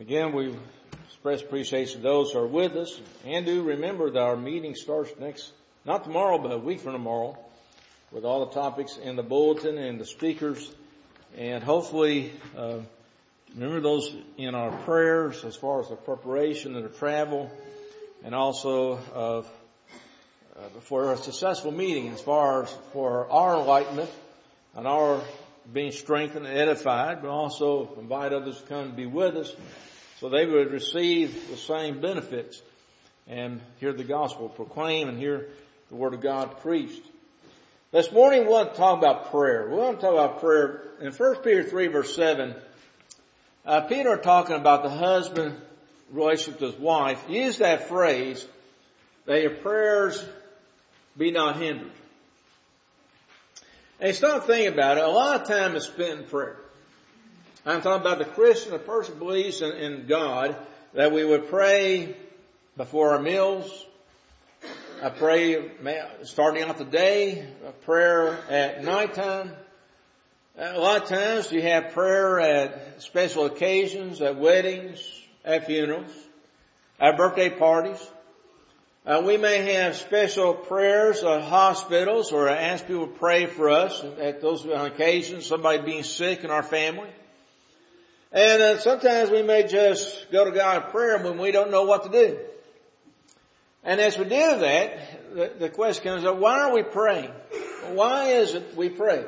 Again, we express appreciation to those who are with us, and do remember that our meeting starts not tomorrow, but a week from tomorrow, with all the topics in the bulletin and the speakers. And hopefully, remember those in our prayers as far as the preparation and the travel, and also for a successful meeting as far as for our enlightenment and our being strengthened and edified, but also invite others to come and be with us so they would receive the same benefits and hear the gospel proclaimed and hear the word of God preached. This morning we want to talk about prayer. We want to talk about prayer in 1 Peter 3 verse 7. Peter talking about the husband relationship to his wife used that phrase that your prayers be not hindered. And stop thinking about it. A lot of time is spent in prayer. I'm talking about the Christian, the person who believes in God, that we would pray before our meals. I pray starting out the day, a prayer at nighttime. A lot of times you have prayer at special occasions, at weddings, at funerals, at birthday parties. We may have special prayers at hospitals, or ask people to pray for us at those occasions, somebody being sick in our family. And sometimes we may just go to God in prayer when we don't know what to do. And as we do that, the question comes up, why are we praying? Why is it we pray?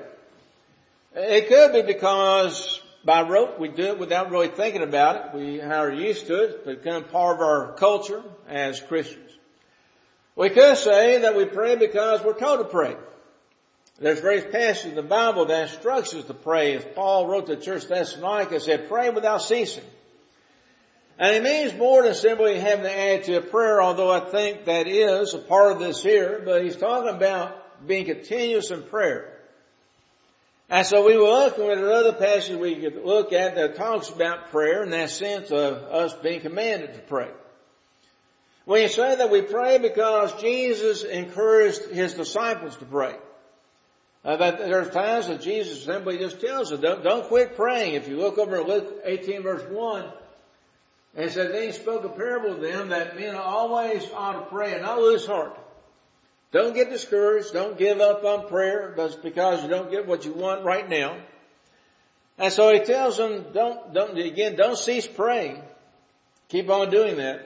It could be because by rote we do it without really thinking about it. We are used to it. It's become part of our culture as Christians. We could say that we pray because we're told to pray. There's various passages in the Bible that instructs us to pray. As Paul wrote to the church of Thessalonica, he said, pray without ceasing. And it means more than simply having the attitude of prayer, although I think that is a part of this here. But he's talking about being continuous in prayer. And so we will look at another passage we could look at that talks about prayer in that sense of us being commanded to pray. When you say that we pray because Jesus encouraged his disciples to pray. That there are times that Jesus simply just tells us, don't quit praying. If you look over at Luke 18 verse 1, and it said, then he spoke a parable to them that men always ought to pray and not lose heart. Don't get discouraged. Don't give up on prayer just because you don't get what you want right now. And so he tells them, don't cease praying. Keep on doing that.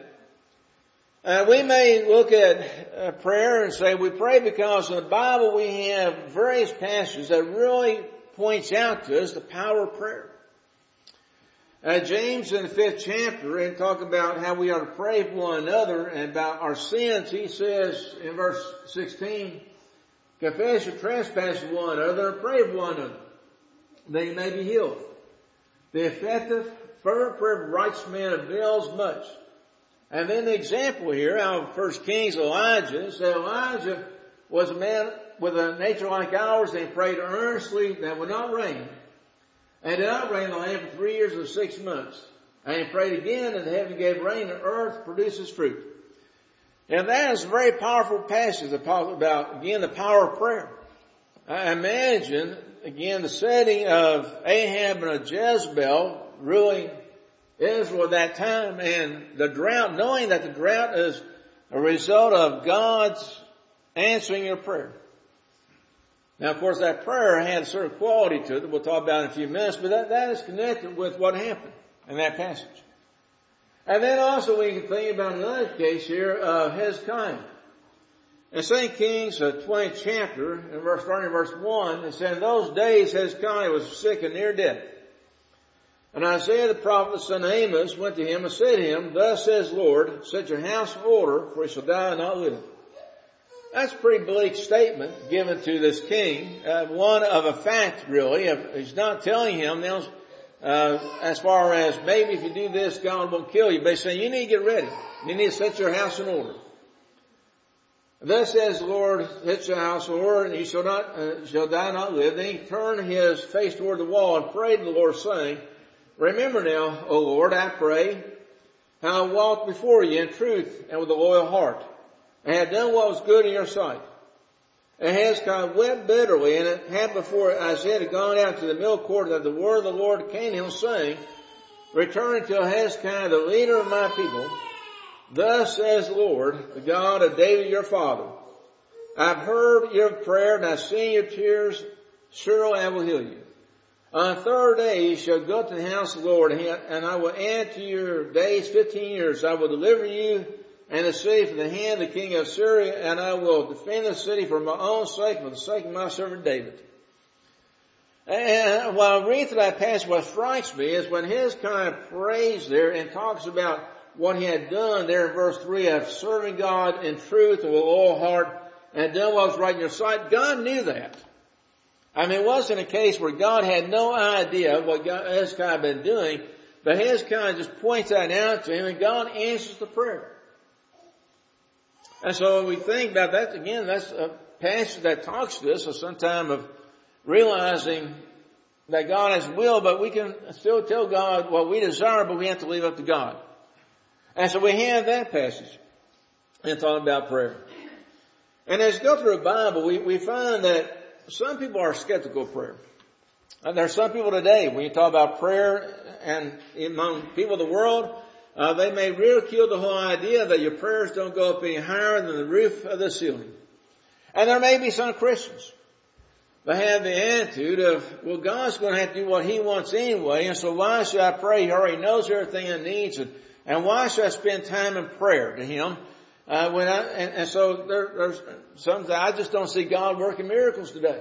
We may look at prayer and say we pray because in the Bible we have various passages that really points out to us the power of prayer. James in the 5th chapter, and talk about how we are to pray for one another and about our sins, he says in verse 16, confess your trespasses to one another and pray for one another, that you may be healed. The effective, fervent prayer of a righteous man avails much. And then the example here out of 1 Kings, Elijah. So Elijah was a man with a nature like ours, and he prayed earnestly that it would not rain. And it did not rain in the land for 3 years and 6 months. And he prayed again, and the heaven gave rain, and the earth produces fruit. And that is a very powerful passage that talks about, again, the power of prayer. I imagine, again, the setting of Ahab and Jezebel ruling Israel at that time, and the drought, knowing that the drought is a result of God's answering your prayer. Now, of course, that prayer had a certain quality to it that we'll talk about in a few minutes, but that is connected with what happened in that passage. And then also we can think about another case here of Hezekiah. In 2 Kings, 20th chapter, starting in verse 1, it said, in those days Hezekiah was sick and near death. And Isaiah the prophet, the son of Amos, went to him and said to him, thus says the Lord, set your house in order, for he shall die and not live. That's a pretty bleak statement given to this king, one of a fact really. He's not telling him now, as far as maybe if you do this, God won't kill you, but he's saying you need to get ready. You need to set your house in order. Thus says the Lord, set your house in order, and he shall die and not live. Then he turned his face toward the wall and prayed to the Lord, saying, remember now, O Lord, I pray, how I walked before you in truth and with a loyal heart, and had done what was good in your sight. And Hezekiah wept bitterly, and it happened before Isaiah had gone out to the middle court that the word of the Lord came to him, saying, returning to Hezekiah, the leader of my people, thus says the Lord, the God of David your father, I've heard your prayer and I've seen your tears. Surely I will heal you. On the third day you shall go to the house of the Lord, and I will add to your days 15 years. I will deliver you and the city from the hand of the king of Syria, and I will defend the city for my own sake, for the sake of my servant David. And while I read through that passage, what strikes me is when Hezekiah prays there and talks about what he had done there in verse 3 of serving God in truth and with all heart and done what was right in your sight. God knew that. I mean, it wasn't a case where God had no idea what Hezekiah had been doing, but Hezekiah just points that out to him and God answers the prayer. And so when we think about that, again, that's a passage that talks to us of some time of realizing that God has will, but we can still tell God what we desire, but we have to leave up to God. And so we have that passage and talk about prayer. And as we go through the Bible, we find that some people are skeptical of prayer. And there are some people today, when you talk about prayer and among people of the world, they may ridicule the whole idea that your prayers don't go up any higher than the roof of the ceiling. And there may be some Christians that have the attitude of, well, God's going to have to do what He wants anyway, and so why should I pray? He already knows everything I need, and why should I spend time in prayer to Him? So there's some that I just don't see God working miracles today.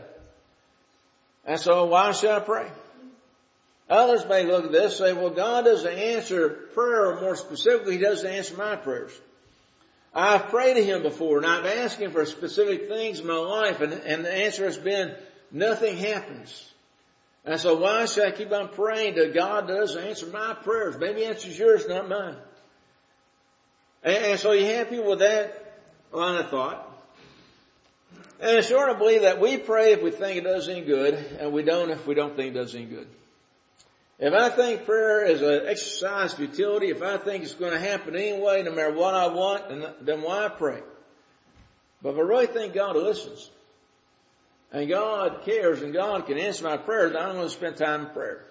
And so why should I pray? Others may look at this and say, well, God doesn't answer prayer, or more specifically, He doesn't answer my prayers. I've prayed to Him before, and I've asked Him for specific things in my life, and the answer has been, nothing happens. And so why should I keep on praying that God doesn't answer my prayers? Maybe He answers yours, not mine. And so you have people with that line of thought. And it's sure to believe that we pray if we think it does any good, and we don't if we don't think it does any good. If I think prayer is an exercise of futility, if I think it's going to happen anyway, no matter what I want, then why pray? But if I really think God listens, and God cares, and God can answer my prayers, I'm going to spend time in prayer.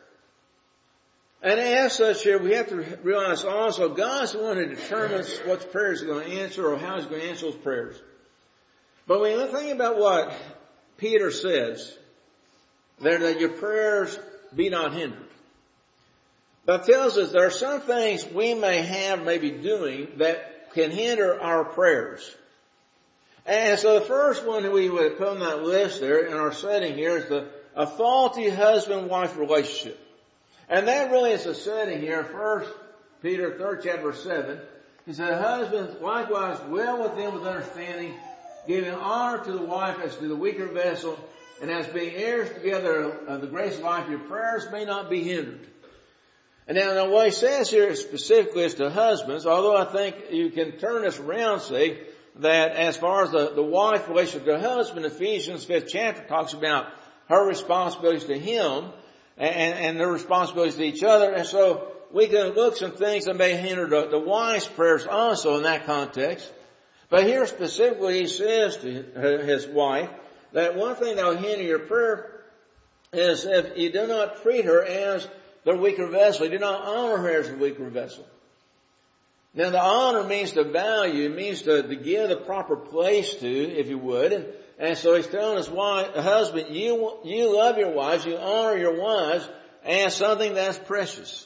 And as such here, we have to realize also God's the one who determines what prayer is going to answer or how He's going to answer those prayers. But when you think about what Peter says, that your prayers be not hindered. That tells us there are some things we may be doing that can hinder our prayers. And so the first one that we would put on that list there in our setting here is a faulty husband-wife relationship. And that really is the setting here. 1 Peter 3rd chapter 7. He said, husbands likewise dwell with them with understanding, giving honor to the wife as to the weaker vessel, and as being heirs together of the grace of life, your prayers may not be hindered. And now what he says here specifically is to husbands, although I think you can turn this around and say that as far as the wife relationship to husband, Ephesians 5th chapter talks about her responsibilities to him and their responsibilities to each other. And so we can look some things that may hinder the wife's prayers also in that context. But here specifically he says to his wife that one thing that will hinder your prayer is if you do not treat her as the weaker vessel. You do not honor her as the weaker vessel. Now the honor means to value, it means to give the proper place to, if you would. And so he's telling his husband, you love your wives, you honor your wives as something that's precious.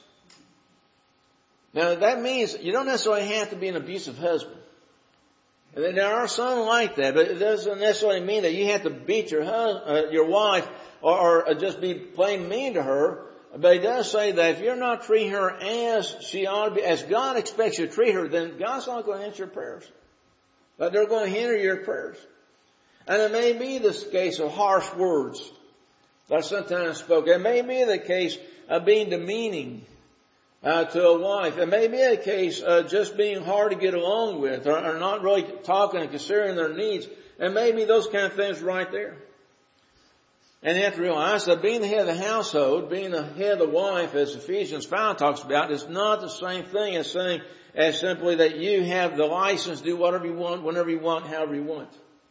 Now that means you don't necessarily have to be an abusive husband. And there are some like that, but it doesn't necessarily mean that you have to beat your wife or just be plain mean to her. But he does say that if you're not treating her as she ought to be, as God expects you to treat her, then God's not going to answer your prayers. But they're going to hinder your prayers. And it may be this case of harsh words that are sometimes spoken. It may be the case of being demeaning to a wife. It may be a case of just being hard to get along with or not really talking and considering their needs. It may be those kind of things right there. And you have to realize that being the head of the household, being the head of the wife, as Ephesians 5 talks about, is not the same thing as saying as simply that you have the license to do whatever you want, whenever you want, however you want.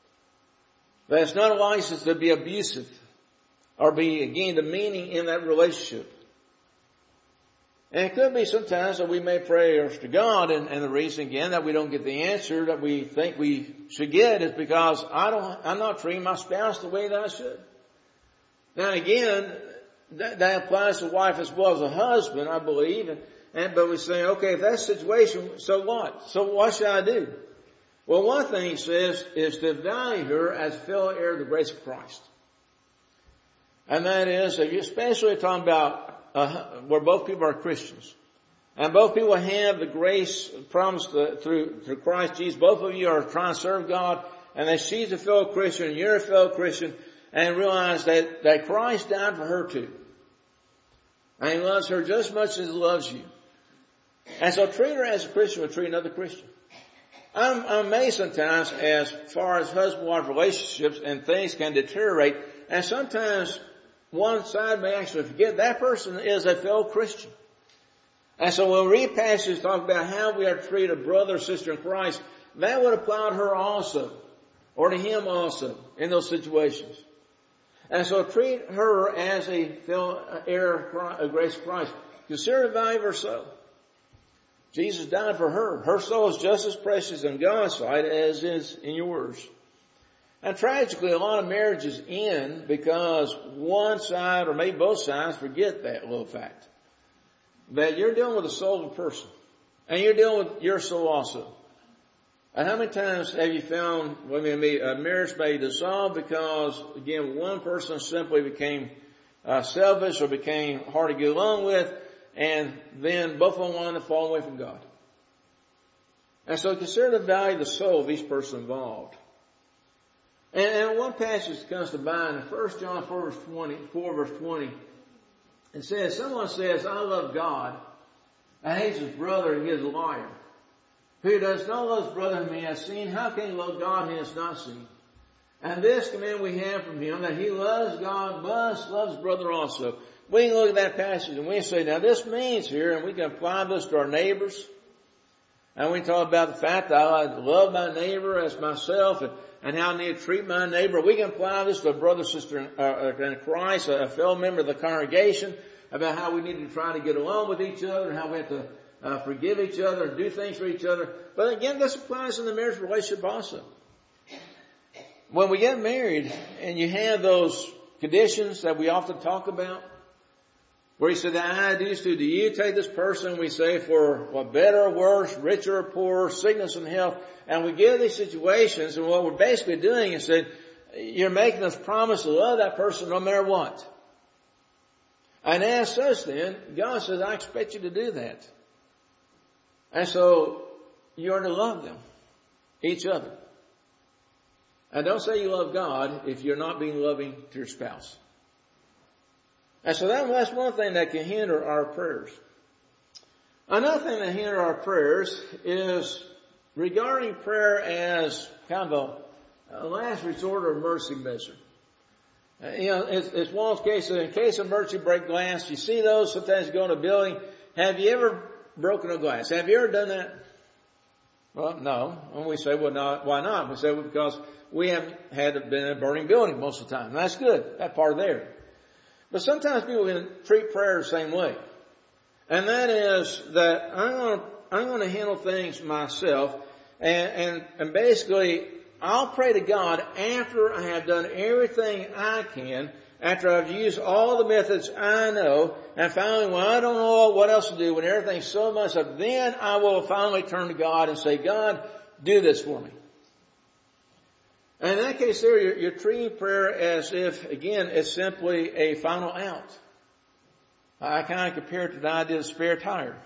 But it's not a license to be abusive or be, again, demeaning in that relationship. And it could be sometimes that we may pray to God, and the reason again that we don't get the answer that we think we should get is because I'm not treating my spouse the way that I should. Now again, that applies to wife as well as a husband, I believe. But we say, okay, if that's the situation, so what? So what should I do? Well, one thing he says is to value her as a fellow heir of the grace of Christ. And that is, especially talking about where both people are Christians. And both people have the grace promised through Christ Jesus. Both of you are trying to serve God, and that she's a fellow Christian and you're a fellow Christian, and realize that Christ died for her too. And he loves her just as much as he loves you. And so treat her as a Christian would treat another Christian. I'm amazed sometimes as far as husband-wife relationships and things can deteriorate, and sometimes one side may actually forget that person is a fellow Christian. And so when we read passages talk about how we are to treat a brother or sister in Christ, that would apply to her also, or to him also, in those situations. And so treat her as a fellow heir of grace of Christ. Consider the value of her soul. Jesus died for her. Her soul is just as precious in God's sight as is in yours. And tragically, a lot of marriages end because one side or maybe both sides forget that little fact. That you're dealing with the soul of a person. And you're dealing with your soul also. And how many times have you found, a marriage may dissolve because, again, one person simply became selfish or became hard to get along with, and then both of them wanted to fall away from God. And so consider the value of the soul of each person involved. And one passage that comes to mind in 1 John 4 verse 20, it says, someone says, I love God, and hates his brother, and he is a liar. Who does not love his brother whom he has seen, how can he love God whom he has not seen? And this command we have from him, that he loves God, but loves his brother also. We can look at that passage and we say, now this means here, and we can apply this to our neighbors. And we talk about the fact that I love my neighbor as myself, and how I need to treat my neighbor. We can apply this to a brother, sister in Christ, a fellow member of the congregation, about how we need to try to get along with each other, and how we have to forgive each other and do things for each other. But again, this applies in the marriage relationship also. When we get married and you have those conditions that we often talk about, where he said, the ideas do you take this person, we say, for what, better or worse, richer or poorer, sickness and health, and we give these situations, and what we're basically doing is that you're making us promise to love that person no matter what. And as such then, God says, I expect you to do that. And so, you're to love them, each other. And don't say you love God if you're not being loving to your spouse. And so that's one thing that can hinder our prayers. Another thing that hinders our prayers is regarding prayer as kind of a last resort or emergency measure. It's one of those cases, in case of emergency, break glass. You see those, sometimes you go in a building. Have you ever broken a glass? Have you ever done that? Well, no. And we say, well, no, why not? We say, well, because we haven't been in a burning building most of the time. And that's good. That part there. But sometimes people can treat prayer the same way. And that is that I'm going to handle things myself. And basically, I'll pray to God after I have done everything I can, after I've used all the methods I know, and finally, when I don't know what else to do, when everything's so much up, then I will finally turn to God and say, God, do this for me. And in that case there, you're treating prayer as if, again, it's simply a final out. I kind of compare it to the idea of spare tire.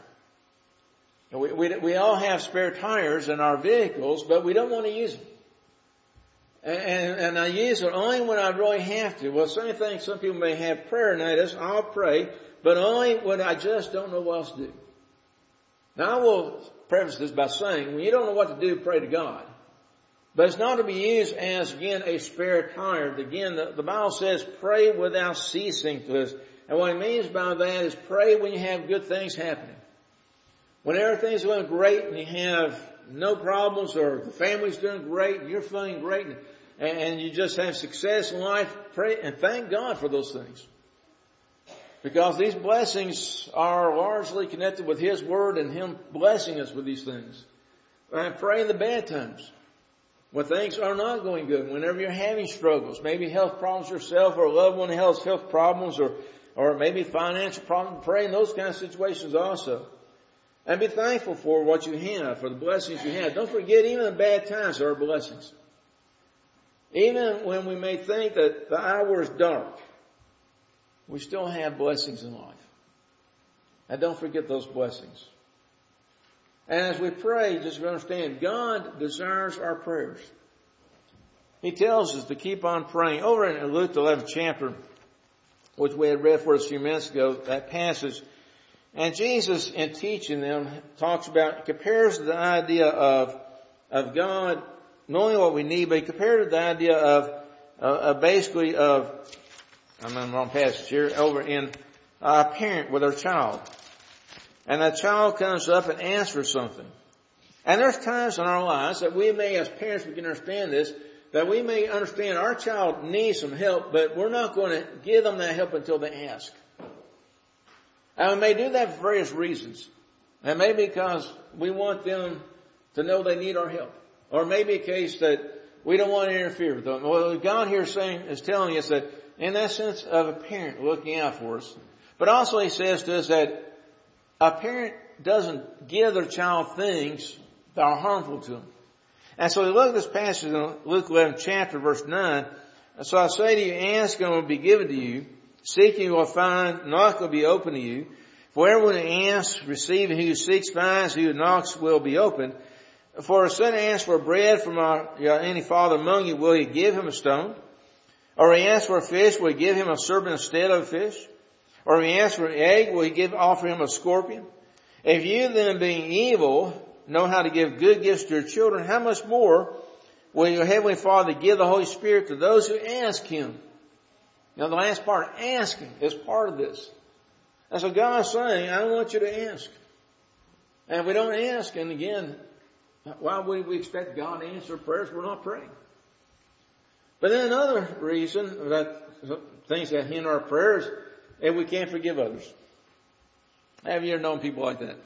We all have spare tires in our vehicles, but we don't want to use them. And I use it only when I really have to. Well, some people may have prayer, and that is, I'll pray, but only when I just don't know what else to do. Now I will preface this by saying, when you don't know what to do, pray to God. But it's not to be used as, again, a spare tire. Again, the Bible says, pray without ceasing to us. And what it means by that is pray when you have good things happening. When everything's going great and you have no problems, or the family's doing great and you're feeling great, and you just have success in life, pray and thank God for those things. Because these blessings are largely connected with His Word and Him blessing us with these things. And pray in the bad times. When things are not going good, whenever you're having struggles, maybe health problems yourself or a loved one has health problems or maybe financial problems, pray in those kind of situations also. And be thankful for what you have, for the blessings you have. Don't forget, even in bad times, there are blessings. Even when we may think that the hour is dark, we still have blessings in life. And don't forget those blessings. And as we pray, just understand, God desires our prayers. He tells us to keep on praying. Over in Luke 11th chapter, which we had read for us a few minutes ago, that passage, and Jesus, in teaching them, compares the idea of God knowing what we need, but he compared it to the idea of basically of, I'm in the wrong passage here, over in a parent with their child. And that child comes up and asks for something. And there's times in our lives that we may, as parents, we can understand this, that we may understand our child needs some help, but we're not going to give them that help until they ask. And we may do that for various reasons. And maybe because we want them to know they need our help. Or maybe a case that we don't want to interfere with them. Well, God here is telling us that in that sense of a parent looking out for us. But also He says to us that a parent doesn't give their child things that are harmful to them. And so we look at this passage in Luke 11 chapter verse 9. So I say to you, ask and it will be given to you. Seek and you will find. Knock will be open to you. For everyone who asks, receives, and he who seeks finds, he who knocks will be opened. For a son asks for bread from any father among you, will he give him a stone? Or he asks for a fish, will he give him a serpent instead of a fish? Or if he asks for an egg, will he offer him a scorpion? If you then, being evil, know how to give good gifts to your children, how much more will your heavenly Father give the Holy Spirit to those who ask Him? Now the last part, asking, is part of this. And so God is saying, I want you to ask. And if we don't ask, and again, why would we expect God to answer prayers? We're not praying. But then another reason that things that hinder our prayers, and we can't forgive others. Have you ever known people like that?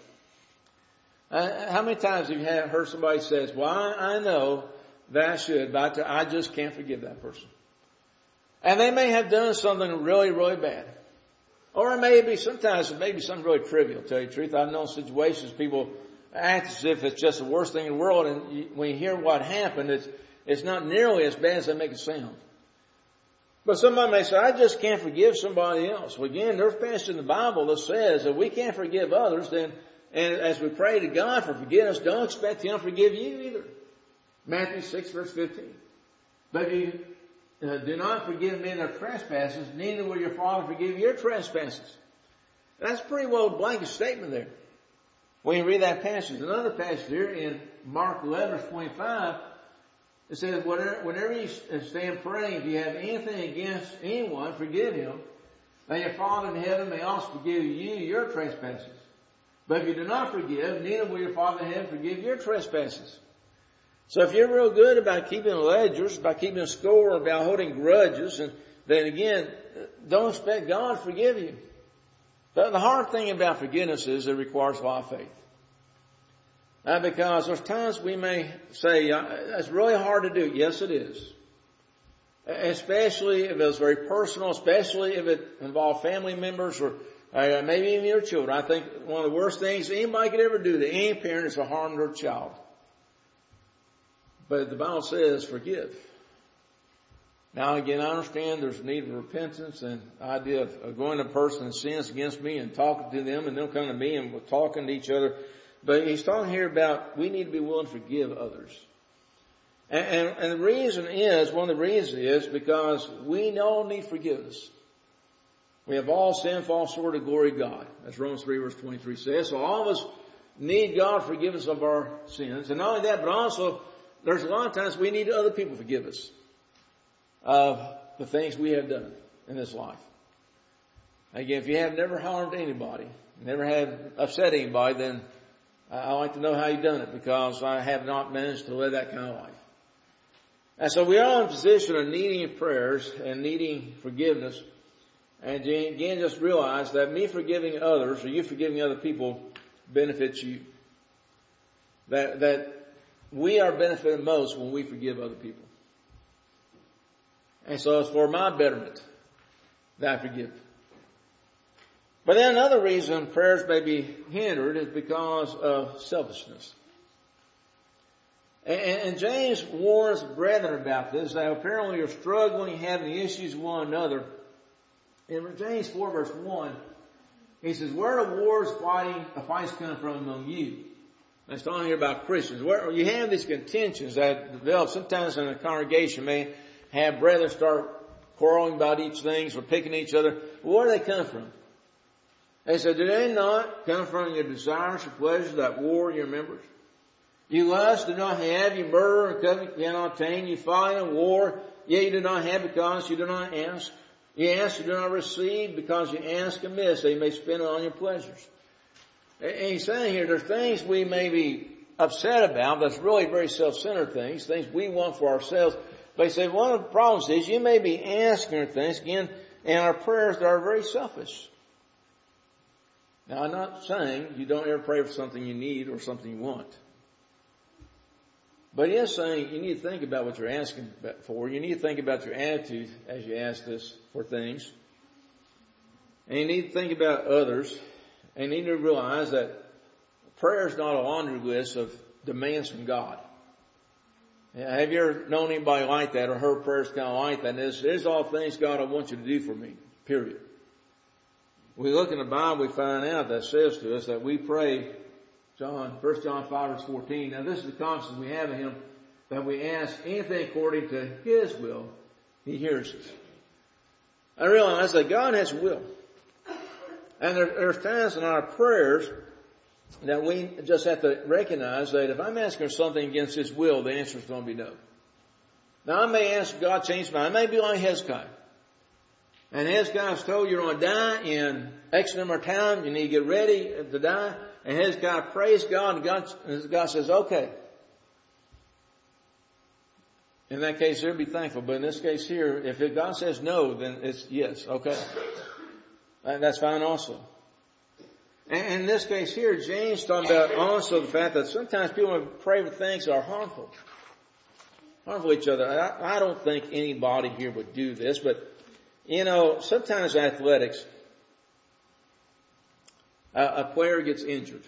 How many times have you heard somebody says, well, I know that I should, but I just can't forgive that person. And they may have done something really, really bad. Or sometimes it may be something really trivial, to tell you the truth. I've known situations people act as if it's just the worst thing in the world, and when you hear what happened, it's not nearly as bad as they make it sound. But somebody may say, I just can't forgive somebody else. Well, again, there's a passage in the Bible that says that we can't forgive others, and as we pray to God for forgiveness, don't expect Him to forgive you either. Matthew 6, verse 15. But if you do not forgive men their trespasses, neither will your Father forgive your trespasses. That's a pretty well blanket statement there. When you read that passage, another passage here in Mark 11, verse 25, it says, whenever you stand praying, if you have anything against anyone, forgive him. That your Father in heaven may also forgive you your trespasses. But if you do not forgive, neither will your Father in heaven forgive your trespasses. So if you're real good about keeping ledgers, about keeping a score, about holding grudges, and then again, don't expect God to forgive you. But the hard thing about forgiveness is it requires a lot of faith. Because there's times we may say, it's really hard to do. Yes, it is. Especially if it's very personal, especially if it involves family members or maybe even your children. I think one of the worst things anybody could ever do to any parent is to harm their child. But the Bible says forgive. Now again, I understand there's a need of repentance and the idea of going to a person that sins against me and talking to them and them coming to me and we're talking to each other. But he's talking here about we need to be willing to forgive others. And the reason is, one of the reasons is because we all need forgiveness. We have all sinned, fall short of the glory of God. As Romans 3 verse 23 says. So all of us need God forgive us of our sins. And not only that, but also there's a lot of times we need other people to forgive us of the things we have done in this life. Again, if you have never harmed anybody, never have upset anybody, then I like to know how you've done it because I have not managed to live that kind of life. And so we are in a position of needing prayers and needing forgiveness. And again, just realize that me forgiving others or you forgiving other people benefits you. That we are benefited most when we forgive other people. And so it's for my betterment that I forgive. But then another reason prayers may be hindered is because of selfishness. And James warns brethren about this. That apparently you're struggling, having issues with one another. In James 4 verse 1, he says, where are wars the fights come from among you? That's talking here about Christians. Where you have these contentions that develop sometimes in a congregation, may have brethren start quarreling about each thing or picking each other. Where do they come from? They said, do they not come from your desires or pleasures that war your members? You lust, do not have, you murder and covet, cannot obtain, you fight and war, yet you do not have because you do not ask. You ask, you do not receive because you ask amiss, that you may spend it on your pleasures. And he's saying here, there's things we may be upset about that's really very self-centered things we want for ourselves. But he said, one of the problems is you may be asking things, again, and our prayers that are very selfish. Now, I'm not saying you don't ever pray for something you need or something you want. But he is saying you need to think about what you're asking for. You need to think about your attitude as you ask this for things. And you need to think about others. And you need to realize that prayer is not a laundry list of demands from God. Have you ever known anybody like that or heard prayers kind of like that? There's all things God I want you to do for me, period. We look in the Bible, we find out that says to us that we pray, 1 John 5 verse 14. Now this is the confidence we have in Him, that we ask anything according to His will, He hears us. I realize that God has a will. And there's times in our prayers that we just have to recognize that if I'm asking for something against His will, the answer is going to be no. Now I may ask God to change my mind. I may be like Hezekiah. And Hezekiah is told you're going to die in X number of time. You need to get ready to die. And Hezekiah prays God, and God says, okay. In that case, they'll be thankful. But in this case here, if God says no, then it's yes, okay. And that's fine also. And in this case here, James talking about also the fact that sometimes people pray for things that are harmful to each other. I don't think anybody here would do this, but sometimes athletics, a player gets injured.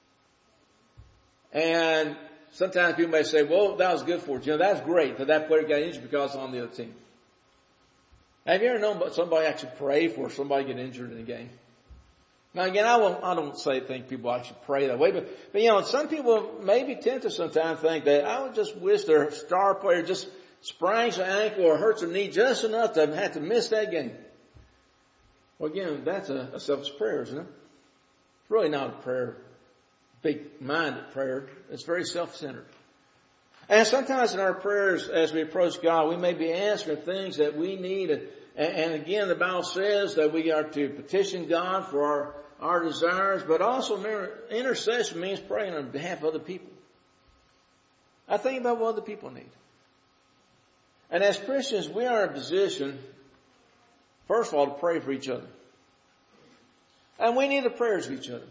And sometimes people may say, well, that was good for you. That's great that that player got injured because it's on the other team. Have you ever known somebody actually pray for somebody get injured in a game? Now again, I don't think people actually pray that way, but some people may be tempted sometimes to think that I would just wish their star player just sprains their ankle or hurts their knee just enough to have to miss that game. Well again, that's a selfish prayer, isn't it? It's really not a prayer, big-minded prayer. It's very self-centered. And sometimes in our prayers as we approach God, we may be asking things that we need. And again, the Bible says that we are to petition God for our desires, but also intercession means praying on behalf of other people. I think about what other people need. And as Christians, we are in a position, first of all, to pray for each other. And we need the prayers of each other.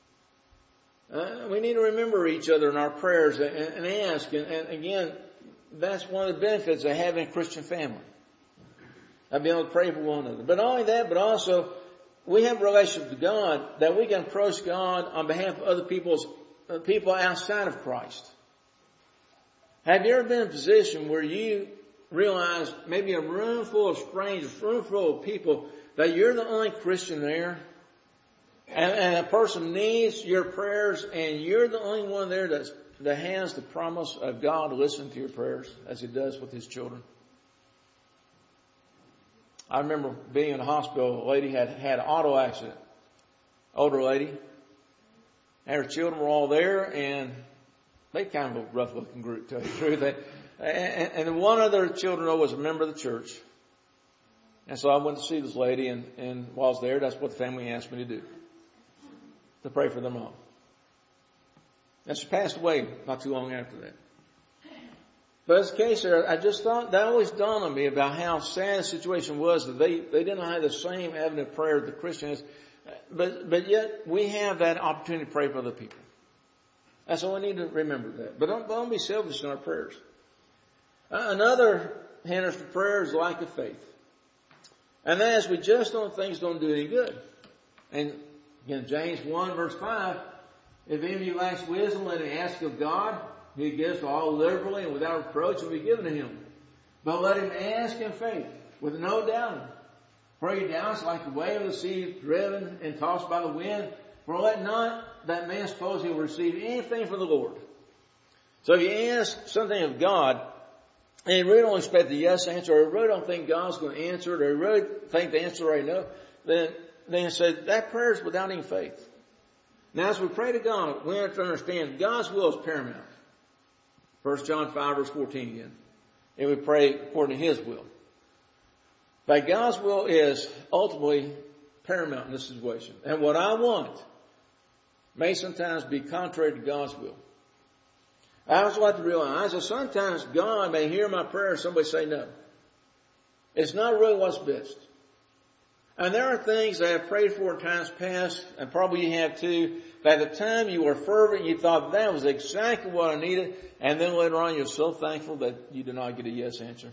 We need to remember each other in our prayers and ask. And again, that's one of the benefits of having a Christian family. I've been able to pray for one another. But not only that, but also we have a relationship with God that we can approach God on behalf of other people outside of Christ. Have you ever been in a position where you realize maybe a room full of strangers, a room full of people, that you're the only Christian there? And a person needs your prayers, and you're the only one there that has the promise of God to listen to your prayers as He does with His children. I remember being in the hospital. A lady had an auto accident. Older lady. And her children were all there, and they kind of a rough looking group, to tell you the truth. And one of their children was a member of the church. And so I went to see this lady, and while I was there, that's what the family asked me to do. To pray for them all. And she passed away not too long after that. But as a case there, I just thought, that always dawned on me about how sad the situation was that they didn't have the same avenue of prayer that the Christians, but yet we have that opportunity to pray for other people. And so we need to remember that. But don't be selfish in our prayers. Another hindrance to prayer is lack of faith. And that is we just things don't do any good. And again, James 1 verse 5, if any of you lacks wisdom, let him ask of God, who gives to all liberally and without reproach, will be given to him. But let him ask in faith, with no doubting. For he doubts like the wave of the sea, driven and tossed by the wind. For let not that man suppose he will receive anything from the Lord. So if you ask something of God, and you really don't expect the yes answer, or you really don't think God's going to answer it, or you really think the answer right now, then you say that prayer is without any faith. Now as we pray to God, we have to understand God's will is paramount. 1 John 5 verse 14 again. And we pray according to His will. But God's will is ultimately paramount in this situation. And what I want may sometimes be contrary to God's will. I also like to realize that sometimes God may hear my prayer and somebody say no. It's not really what's best. And there are things that I've prayed for in times past, and probably you have too, that at the time you were fervent, you thought that was exactly what I needed, and then later on you're so thankful that you did not get a yes answer.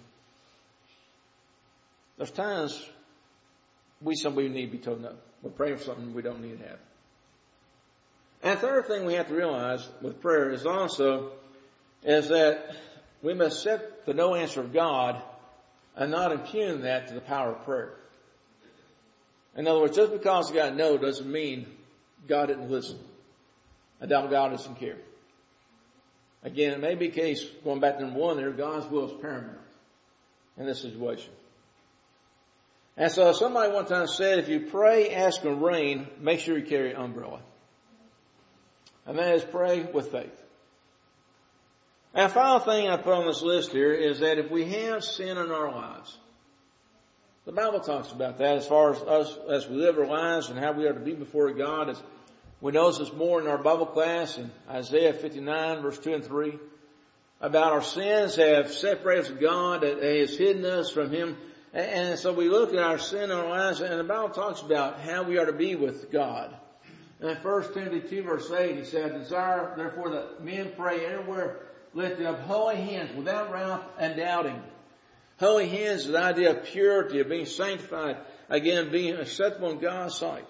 There's times somebody need to be told no. We're praying for something we don't need to have. And the third thing we have to realize with prayer is that we must accept the no answer of God and not impugn that to the power of prayer. In other words, just because God no doesn't mean God didn't listen. And God doesn't care. Again, it may be a case, going back to number one there, God's will is paramount in this situation. And so somebody one time said, if you pray, ask for rain, make sure you carry an umbrella. And that is pray with faith. And the final thing I put on this list here is that if we have sin in our lives, the Bible talks about that as far as us, as we live our lives and how we are to be before God. As we notice this more in our Bible class in Isaiah 59 verse 2 and 3 about our sins have separated us from God, that He has hidden us from Him. And so we look at our sin in our lives, and the Bible talks about how we are to be with God. And in 1 Timothy 2 verse 8, he said, desire therefore that men pray everywhere, lifting up holy hands without wrath and doubting. Holy hands is the idea of purity, of being sanctified, again, being acceptable in God's sight.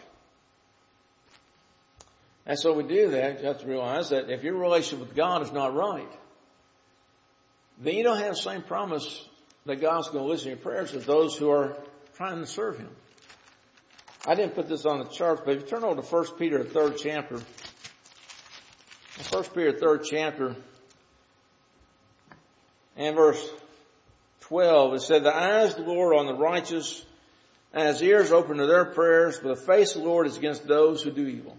And so we do that, you have to realize that if your relationship with God is not right, then you don't have the same promise that God's going to listen to your prayers as those who are trying to serve Him. I didn't put this on the chart, but if you turn over to 1 Peter, 3rd chapter. 1 Peter, 3rd chapter, and verse 12, it said, the eyes of the Lord are on the righteous, and His ears open to their prayers, but the face of the Lord is against those who do evil.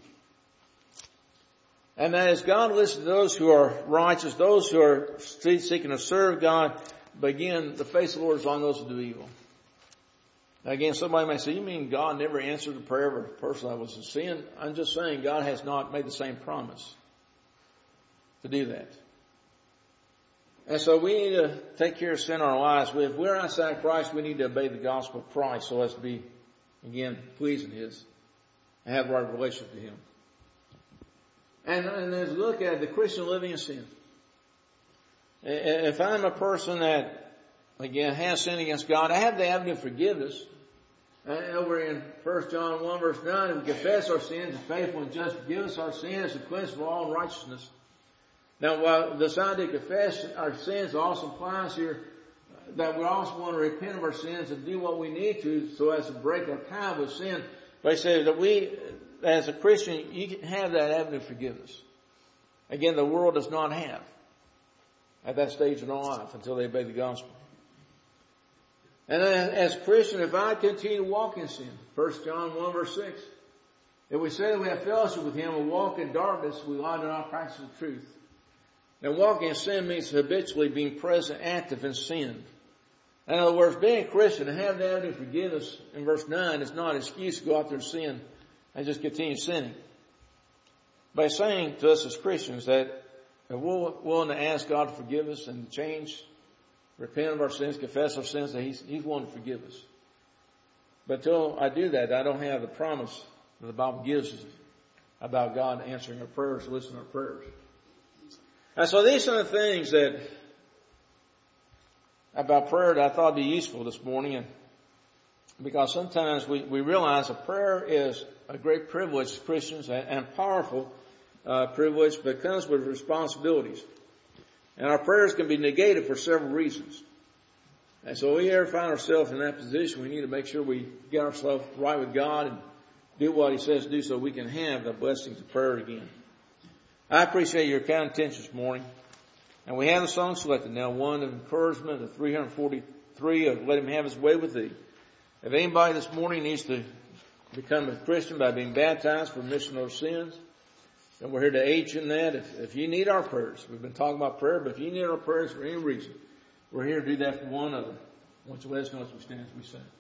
And that is, God listens to those who are righteous, those who are seeking to serve God, but again, the face of the Lord is on those who do evil. Now again, somebody may say, you mean God never answered the prayer of a person that was in sin? I'm just saying God has not made the same promise to do that. And so we need to take care of sin in our lives. If we're outside Christ, we need to obey the gospel of Christ so as to be, again, pleasing His and have the right relationship to Him. And as we look at the Christian living in sin, if I'm a person that, again, has sinned against God, I have the avenue of forgiveness. Over in 1 John 1 verse 9, if we confess our sins, He's faithful and just to forgive us our sins and cleanse us from all unrighteousness. Now, while this idea to confess our sins also implies here that we also want to repent of our sins and do what we need to so as to break our tie with sin. But he says that we, as a Christian, you can have that avenue of forgiveness. Again, the world does not have at that stage in their life until they obey the gospel. And as a Christian, if I continue to walk in sin, 1 John 1 verse 6, if we say that we have fellowship with Him and walk in darkness, we lie in our practice of the truth. Now walking in sin means habitually being present, active in sin. In other words, being a Christian and having the avenue of forgiveness in verse 9 is not an excuse to go out there and sin and just continue sinning. By saying to us as Christians that if we're willing to ask God to forgive us and to change repent of our sins, confess our sins, that He's one to forgive us. But until I do that, I don't have the promise that the Bible gives us about God answering our prayers, listening to our prayers. And so these are the things that about prayer that I thought would be useful this morning. And because sometimes we realize that prayer is a great privilege to Christians and powerful privilege, but comes with responsibilities. And our prayers can be negated for several reasons. And so if we ever find ourselves in that position, we need to make sure we get ourselves right with God and do what He says to do so we can have the blessings of prayer again. I appreciate your kind attention this morning. And we have the song selected now, one of encouragement, the 343 of Let Him Have His Way with Thee. If anybody this morning needs to become a Christian by being baptized for remission of sins, then we're here to aid you in that. If you need our prayers, we've been talking about prayer, but if you need our prayers for any reason, we're here to do that for one another. Once you let us know as we stand as we sing.